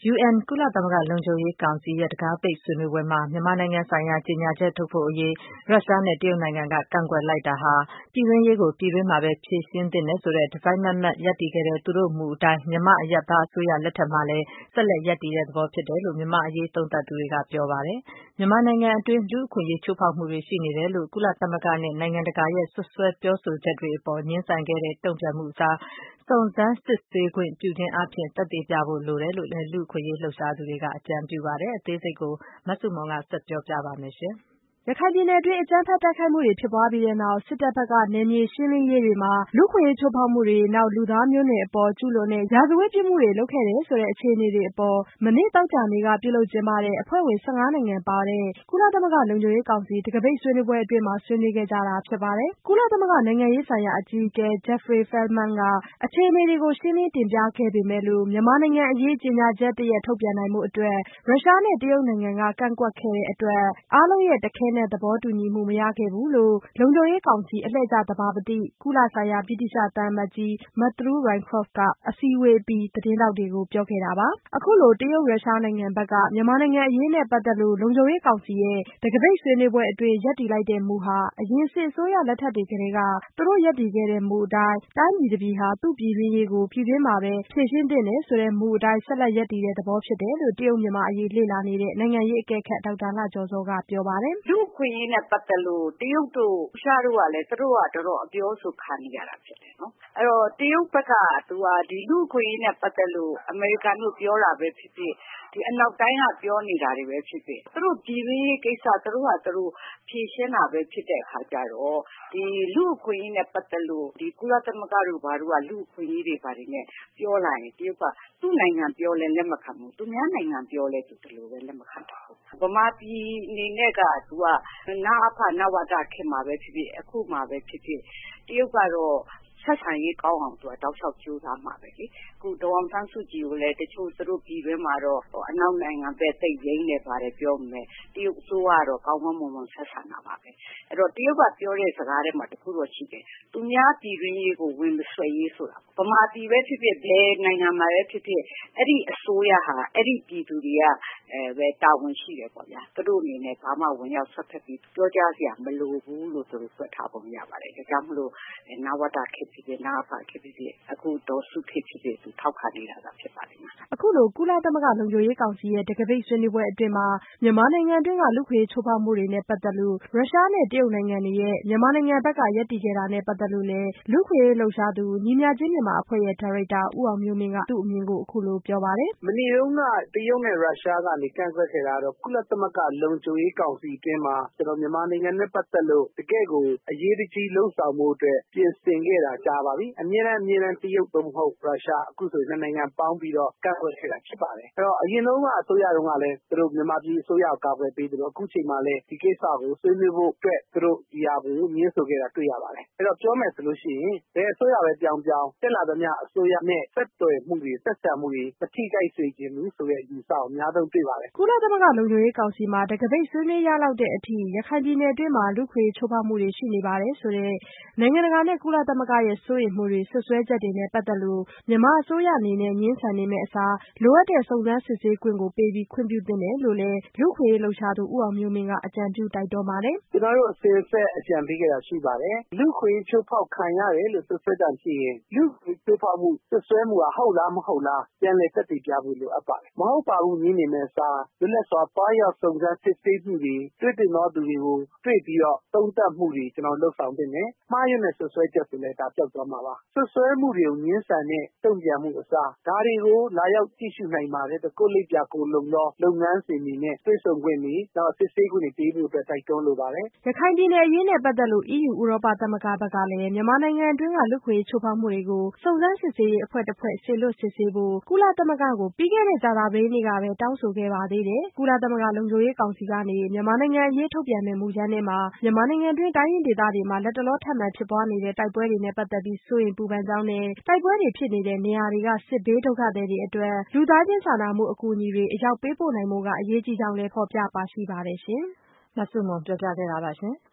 UN ကုလသမဂ္ဂလုံခြုံရေးကောင်စီရဲ့တံခါးပိတ်ဆွေးနွေးပွဲမှာ မြန်မာနိုင်ငံဆိုင်ရာကြေညာချက်ထုတ်ဖို့အရေးရုရှားနဲ့တရုတ်နိုင်ငံကကန့်ကွက်လိုက်တာဟာ ပြည်တွင်းရေးကိုပြည်တွင်းမှာပဲဖြေရှင်းသင့်တယ်ဆိုတဲ့တစိုက်မတ်မတ်ရပ်တည်ခဲ့တဲ့သူတို့မူအတိုင်း မြန်မာအရပ်သားအစိုးရလက်ထက်မှာလည်း ဆက်လက်ရပ်တည်တဲ့သဘောဖြစ်တယ်လို့ မြန်မာ့အရေးသုံးသပ်သူတွေကပြောပါတယ်။ မြန်မာနိုင်ငံအတွင်းလူ့အခွင့်အရေးချိုးဖောက်မှုတွေရှိနေတယ်လို့ ကုလသမဂ္ဂနဲ့နိုင်ငံတကာရဲ့စွပ်စွဲပြောဆိုချက်တွေအပေါ် ငြင်းဆန်ခဲ့တဲ့တုန့်ပြန်မှုအစား စုံစမ်းစစ်ဆေးခွင့်ပြုခြင်းအားဖြင့်သက်သေပြဖို့လိုတယ်လို့လည်း လူ့အခွင့်အရေးလှုပ်ရှားသူတွေက အကြံပြုပါတယ်။ အသေးစိတ်ကို မဆုမွန်က ဆက်ပြောပြပါမယ်။ ရခိုင်ပြည်နယ်အတွင်းအကြမ်းဖက်တိုက်ခိုက်မှုတွေဖြစ်ပွားပြီးတဲ့နောက် စစ်တပ်ဘက်ကနယ်မြေရှင်းလင်းရေးတွေမှာ လူ့အခွင့်အရေးချိုးဖောက်မှုတွေ နောက်လူသားမျိုးနွယ်အပေါ်ကျူးလွန်တဲ့ရာဇဝတ်ပြစ်မှုတွေလုပ်ခဲ့တယ်ဆိုတဲ့အခြေအနေတွေအပေါ် မနေ့သောကြာနေ့ကပြုလုပ်ကျင်းပတဲ့အဖွဲ့ဝင်15နိုင်ငံပါတဲ့ကုလသမဂ္ဂလုံခြုံရေးကောင်စီတံခါးပိတ်ဆွေးနွေးပွဲအတွင်းမှာဆွေးနွေးခဲ့ကြတာဖြစ်ပါတယ်။ ကုလသမဂ္ဂနိုင်ငံရေးဆိုင်ရာအကြီးအကဲ Jeffrey Feltman ကအခြေအနေတွေကိုရှင်းလင်းတင်ပြခဲ့ပေမဲ့လို့ မြန်မာနိုင်ငံအရေးကြေညာချက်တရပ်ထုတ်ပြန်နိုင်ဖို့အတွက် ရုရှားနဲ့တရုတ်နိုင်ငံကကန့်ကွက်ခဲ့တဲ့အတွက် အားလုံးရဲ့တခဲနက်သဘောတူညီမှုမရခဲ့ဘူးလို့ လုံခြုံရေးကောင်စီအလှည့်ကျသဘာပတိ ကုလဆိုင်ရာဗြိတိသျှသံအမတ်ကြီး Matthew Rycroft ကအစည်းအဝေးအပြီးသတင်းထောက်တွေကိုပြောခဲ့တာပါ။ အခုလိုတရုတ်ရုရှားနိုင်ငံဘက်ကမြန်မာနိုင်ငံအရေးနဲ့ပတ်သက်လို့ လုံခြုံရေးကောင်စီရဲ့တံခါးပိတ်ဆွေးနွေးပွဲအတွင်းရပ်တည်လိုက်တဲ့မူဟာ အရင်စစ်အစိုးရလက်ထက်တွေကတည်းကသူတို့ရပ်တည်ခဲ့တဲ့မူအတိုင်း တိုင်းပြည်တပြည်ဟာသူ့ပြည်တွင်းရေးကိုပြည်တွင်းမှာပဲဖြေရှင်းသင့်တယ်ဆိုတဲ့မူအတိုင်းဆက်လက်ရပ်တည်တဲ့သဘောဖြစ်တယ်လို့ တရုတ်မြန်မာအရေးလေ့လာနေတဲ့နိုင်ငံရေးအကဲခတ်ဒေါက်တာလှကျော်ဇောကပြောပါတယ်။ လူ့အခွင့်အရေးနဲ့ပတ်သက်လို့တရုတ်တို့ရုရှားတို့ကလည်းသူတို့ကတော်တော်အပြောအဆိုခံနေကြတာဖြစ်တယ်နော်။အဲ့တော့တရုတ်ဘက်ကသူကဒီလူ့အခွင့်အရေးနဲ့ပတ်သက်လို့အမေရိကန်တို့ပြောတာပဲဖြစ်ဖြစ်ဒီအနောက်တိုင်းကပြောနေတာတွေပဲဖြစ်ဖြစ်သူတို့ပြည်တွင်းရေးကိစ္စသူတို့ဟာသူတို့ဖြေရှင်းတာပဲဖြစ်တဲ့အခါကျတော့ဒီလူ့အခွင့်အရေးနဲ့ပတ်သက်လို့ဒီကုလသမဂ္ဂတို့ဘာတို့ကလူ့အခွင့်အရေးတွေဘာတွေနဲ့ပြောလာရင်တရုတ်ကသူ့နိုင်ငံပြောလဲလက်မခံဘူးသူများနိုင်ငံပြောလဲသူဒီလိုပဲလက်မခံဘူးဗမာပြည်အနေနဲ့ကသူကနအဖနဝတခေတ်မှာပဲဖြစ်ဖြစ်အခုမှာပဲဖြစ်ဖြစ်တရုတ်ကတော့ဆက်ဆံရေးကောင်းအောင်သူကတောက်လျှောက်ကြိုးစားမှာပဲလေအခုဒေါ်အောင်ဆန်းစုကြည်ကိုလည်းတချို့သူတို့ပြည်တွင်းမှာတော့အနောက်နိုင်ငံပဲသိပ်ရင်းနေပါတယ်ပြောမယ်တရုတ်အစိုးရကတော့ကောင်းကောင်းမွန်မွန်ဆက်ဆံတာပါပဲအဲ့တော့တရုတ်ကပြောတဲ့စကားထဲမှာတခုတော့ရှိတယ်သူများပြည်တွင်းရေးကိုဝင်မဆွဲရေးဆိုတာဗမာပြည်ပဲဖြစ်ဖြစ်ဘယ်နိုင်ငံမှာပဲဖြစ်ဖြစ်အဲ့ဒီအစိုးရဟာအဲ့ဒီပြည်သူတွေကပဲတာဝန်ရှိတယ်ပေါ့ဗျာသူတို့အနေနဲ့ဘာမှဝင်ရောက်ဆက်ဖက်ပြီးပြောကြားစရာမလိုဘူးလို့သူတို့ဆွဲထားပုံရပါတယ်ဒါကြောင့်မလို့နဝတခေတ်ဖြစ်ဖြစ်နအဖခေတ်ဖြစ်ဖြစ်အခုဒေါ်စုခေတ်ဖြစ်ဖြစ်သူထောက်ခံနေတာသာဖြစ်ပါတယ်အခုလိုကုလသမဂ္ဂလုံခြုံရေးကောင်စီရဲ့တံခါးပိတ်ဆွေးနွေးပွဲအတွင်းမှာမြန်မာနိုင်ငံအတွင်းကလူ့အခွင့်အရေးချိုးဖောက်မှုတွေနဲ့ပတ်သက်လို့ရုရှားနဲ့တရုတ်နိုင်ငံတွေရဲ့မြန်မာနိုင်ငံဘက်ကရပ်တည်ခဲ့တာနဲ့ပတ်သက်လို့လည်းလူ့အခွင့်အရေးလှုပ်ရှားသူညီမျှခြင်းမြန်မာအဖွဲ့ရဲ့ဒါရိုက်တာဦးအောင်မျိုးမင်းကသူ့အမြင်ကိုအခုလိုပြောပါတယ်မနေ့တုန်းကတရုတ်နဲ့ရုရှားကနေကန့်ကွက်ခဲ့တာတော့ကုလသမဂ္ဂလုံခြုံရေးကောင်စီအတွင်းမှာကျွန်တော်မြန်မာနိုင်ငံနဲ့ပတ်သက်လို့တကယ့်ကိုအရေးတကြီးလှုံ့ဆော်မှုအတွက်ပြင်ဆင်ခဲ့တာကြားပါပြီအမြဲတမ်းတရုတ်သို့မဟုတ်ရုရှားအခုဆိုနှစ်နိုင်ငံပေါင်းပြီးတော့ကန့်ကွက်ခဲ့တာဖြစ်ပါတယ်အဲ့တော့အရင်တုန်းကအစိုးရတုန်းကလည်းသူတို့မြန်မာပြည်အစိုးရကိုကာကွယ်ပေးတယ်လို့အခုချိန်မှာလည်းဒီကိစ္စကိုဆွေးနွေးဖို့အတွက်သူတို့ဒီဟာကိုညှင်းဆိုခဲ့တာတွေ့ရပါတယ်အဲ့တော့ပြောမယ်ဆိုလို့ရှိရင်ဘယ်အစိုးရပဲပြောင်းတက်လာသမျှအစိုးရနဲ့ဆက်သွယ်မှုတွေဆက်ဆံမှုတွေမထိခိုက်စေချင်ဘူးဆိုတဲ့အယူဆကိုအများဆုံးတွေ့ပါတယ်ကုလသမဂ္ဂလုံခြုံရေးကောင်စီမှာတံခါးပိတ်ဆွေးနွေးရလောက်တဲ့အထိရခိုင်ပြည်နယ်အတွင်းမှာလူ့အခွင့်အရေးချိုးဖောက်မှုတွေရှိနေပါတယ်ဆိုတဲ့နိုင်ငံတကာနဲ့ကုလသမဂ္ဂရဲ့စိုးရိမ်မှုတွေစွပ်စွဲချက်တွေနဲ့ပတ်သက်လို့မြန်မာအစိုးရအနေနဲ့ငြင်းဆန်နေမယ့်အစားလိုအပ်တဲ့စုံစမ်းစစ်ဆေးခွင့်ကိုပေးပြီးခွင့်ပြုသင့်တယ်လို့လည်းလူ့အခွင့်အရေးလှုပ်ရှားသူဦးအောင်မျိုးမင်းကအကြံပြုတိုက်တွန်းပါတယ်ကျွန်တော်တို့အစဉ်အဆက်အကြံပေးခဲ့တာရှိပါတယ်လူ့အခွင့်အရေးချိုးဖောက်ခံရတယ်လို့စွပ်စွဲတာရှိရင်လူ့အခွင့်အရေးချိုးဖောက်မှုစွပ်စွဲမှုကဟုတ်လားမဟုတ်လားပြန်လည်သက်သေပြဖို့လိုအပ်ပါတယ်မဟုတ်ပါဘူးငြင်းနေမယ့်အစားလွတ်လပ်စွာသွားရောက်စုံစမ်းစစ်ဆေးမှုတွေတွေ့တင်သောသူတွေကိုတွေ့ပြီးတော့သုံးသပ်မှုတွေကျွန်တော်လုပ်ဆောင်သင့်တယ်မှားယွင်းတဲ့စွပ်စွဲချက်ဆိုလည်းဒါပျောက်သွားမှာပါစွပ်စွဲမှုတွေကိုငြင်းဆန်တဲ့တုံ့ပြန်မှုအစားဒါတွေကိုလာရောက်ကြည့်ရှုနိုင်ပါတယ်ကိုလိပ်ပြကိုလုံသောလုပ်ငန်းစဉ်တွေနဲ့တွေ့ဆုံခွင့်တွေနောက်စစ်ဆေးခွင့်တွေပေးဖို့အတွက်တိုက်တွန်းလိုပါတယ်ရခိုင်ပြည်နယ်အရေးနဲ့ပတ်သက်လို့ EU ဥရောပသမဂ္ဂဘက်ကလည်းမြန်မာနိုင်ငံအတွင်းကလူ့အခွင့်အရေးချိုးဖောက်မှုတွေကိုစုံစမ်းစစ်ဆေးရေးအဖွဲ့တစ်ဖွဲ့စေလွှတ်စစ်ဆေးဖို့ကုလသမဂ္ဂကိုပြီးခဲ့တဲ့ကြာသပတေးနေ့ကပဲတောင်းဆိုခဲ့ပါသေးတယ်ကုလသမဂ္ဂလုံခြုံရေးကောင်စီကနေမြန်မာနိုင်ငံအရေးထုတ်ပြန်မယ့်မူကြမ်းထဲမှာမြန်မာနိုင်ငံတွင်းတိုင်းရင်းဒေသတွေမှာလတ်တလောထပ်မံဖြစ်ပွားနေတဲ့တိုက်ပွဲတွေနဲ့ပတ်သက်ပြီးစိုးရိမ်ပူပန်ကြောင်းနဲ့တိုက်ပွဲတွေဖြစ်နေတဲ့နေရာတွေကစစ်ဘေးဒုက္ခသည်တွေအတွက်လူသားချင်းစာနာမှုအကူအညီတွေအရောက်ပေးပို့နိုင်ဖို့ကအရေးကြီးကြောင်းလည်းဖော်ပြပါရှိပါတယ်ရှင်။မဆုမွန်ပြောပြခဲ့တာပါရှင်။